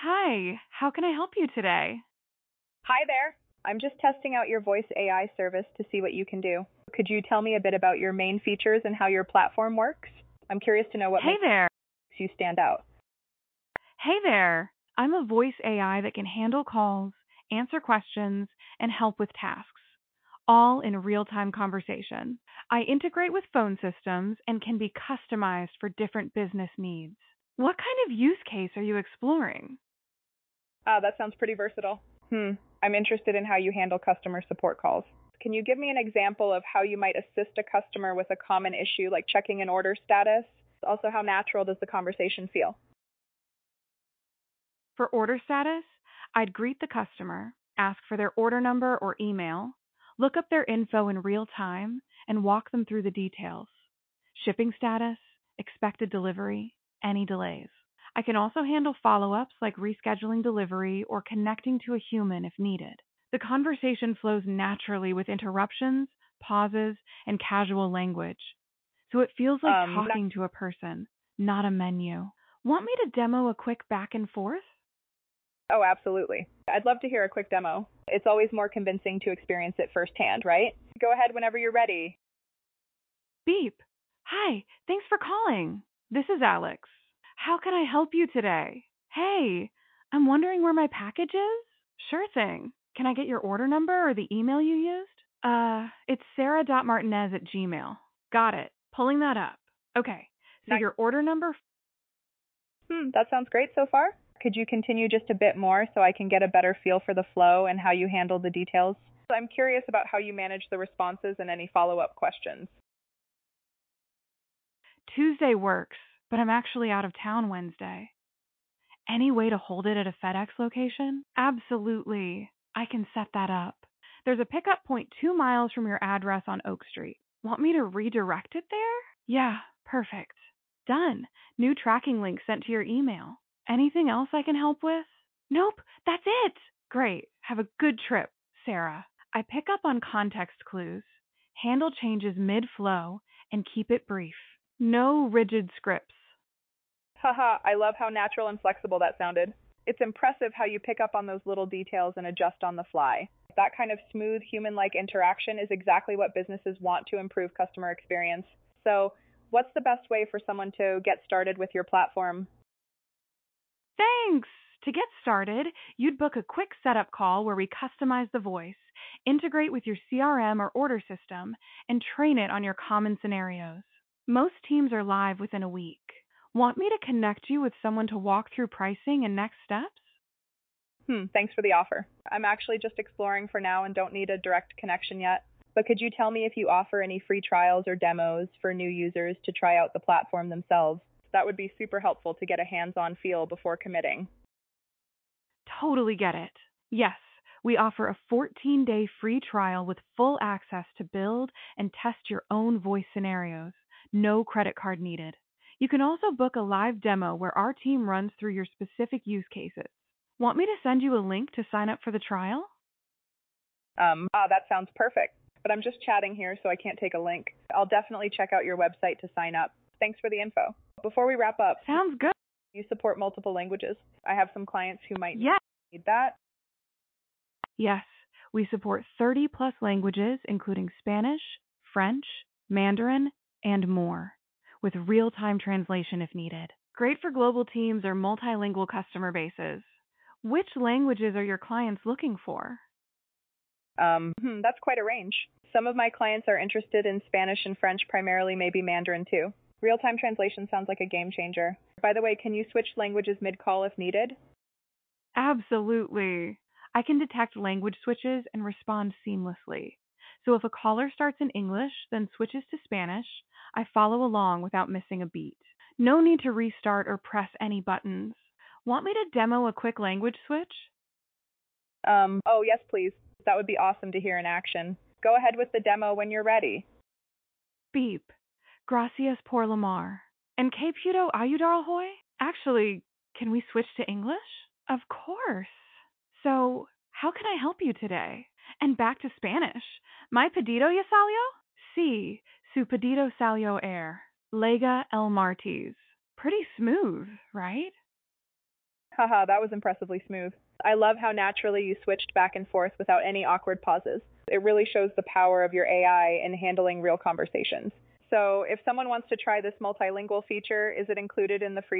Hi, how can I help you today? Hi there. I'm just testing out your voice AI service to see what you can do. Could you tell me a bit about your main features and how your platform works? I'm curious to know what Hey makes there. you stand out. Hey there. I'm a voice AI that can handle calls, answer questions, and help with tasks, all in real time conversation. I integrate with phone systems and can be customized for different business needs. What kind of use case are you exploring? Ah, that sounds pretty versatile. I'm interested in how you handle customer support calls. Can you give me an example of how you might assist a customer with a common issue like checking an order status? Also, how natural does the conversation feel? For order status, I'd greet the customer, ask for their order number or email, look up their info in real time, and walk them through the details. Shipping status, expected delivery, any delays. I can also handle follow ups like rescheduling delivery or connecting to a human if needed. The conversation flows naturally with interruptions, pauses, and casual language. So it feels like Um, talking to a person, not a menu. Want me to demo a quick back and forth? oh, absolutely. I'd love to hear a quick demo. It's always more convincing to experience it firsthand, right? Go ahead whenever you're ready. Beep. Hi, thanks for calling. This is Alex. How can I help you today? Hey, I'm wondering where my package is? Sure thing. Can I get your order number or the email you used? It's sarah.martinez@gmail. Got it. Pulling that up. Okay, so Nice. your order number. That sounds great so far. Could you continue just a bit more so I can get a better feel for the flow and how you handle the details? I'm curious about how you manage the responses and any follow up questions. Tuesday works, but I'm actually out of town Wednesday. Any way to hold it at a FedEx location? Absolutely. I can set that up. There's a pickup point 2 miles from your address on Oak Street. Want me to redirect it there? Yeah, perfect. Done. New tracking link sent to your email. Anything else I can help with? Nope, that's it. Great. Have a good trip, Sarah. I pick up on context clues, handle changes mid flow, and keep it brief. No rigid scripts. Haha, I love how natural and flexible that sounded. It's impressive how you pick up on those little details and adjust on the fly. That kind of smooth, human like interaction is exactly what businesses want to improve customer experience. So, what's the best way for someone to get started with your platform? Thanks! To get started, you'd book a quick setup call where we customize the voice, integrate with your CRM or order system, and train it on your common scenarios. Most teams are live within a week. Want me to connect you with someone to walk through pricing and next steps? Thanks for the offer. I'm actually just exploring for now and don't need a direct connection yet. But could you tell me if you offer any free trials or demos for new users to try out the platform themselves? That would be super helpful to get a hands on feel before committing. Totally get it. Yes, we offer a 14-day free trial with full access to build and test your own voice scenarios. No credit card needed. You can also book a live demo where our team runs through your specific use cases. Want me to send you a link to sign up for the trial? That sounds perfect. But I'm just chatting here, so I can't take a link. I'll definitely check out your website to sign up. Thanks for the info. Before we wrap up, Sounds good. you support multiple languages. I have some clients who might Yes. need that. Yes, we support 30 plus languages, including Spanish, French, Mandarin, and more, with real time translation if needed. Great for global teams or multilingual customer bases. Which languages are your clients looking for? That's quite a range. Some of my clients are interested in Spanish and French, primarily, maybe Mandarin too. Real time translation sounds like a game changer. By the way, can you switch languages mid call if needed? Absolutely. I can detect language switches and respond seamlessly. So if a caller starts in English, then switches to Spanish, I follow along without missing a beat. No need to restart or press any buttons. Want me to demo a quick language switch? Oh, yes, please. That would be awesome to hear in action. Go ahead with the demo when you're ready. Beep. Gracias por llamar. And que puedo ayudar hoy? Actually, can we switch to English? Of course. So, how can I help you today? And back to Spanish. ¿My pedido ya salió? Sí, su pedido salió air. Lega el martes. Pretty smooth, right? Haha, that was impressively smooth. I love how naturally you switched back and forth without any awkward pauses. It really shows the power of your AI in handling real conversations. So, if someone wants to try this multilingual feature, is it included in the free